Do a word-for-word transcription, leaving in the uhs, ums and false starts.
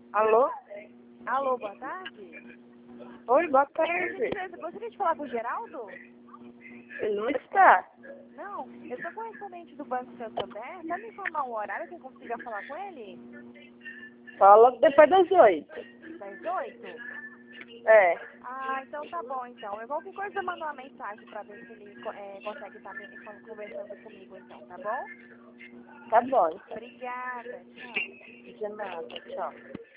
Alô? Alô, boa tarde. Oi, boa Por tarde. gentileza, gostaria de falar com o Geraldo? Ele não está. Não, eu sou correspondente do Banco Santander. Pode me informar um horário que eu consiga falar com ele? Fala depois das oito. Das oito? É, Ah, então tá bom, então. Eu qualquer coisa eu mando uma mensagem pra ver se ele co- é, consegue estar me con- conversando comigo, então, tá bom? tá bom, então. Obrigada, tchau. De nada, tchau.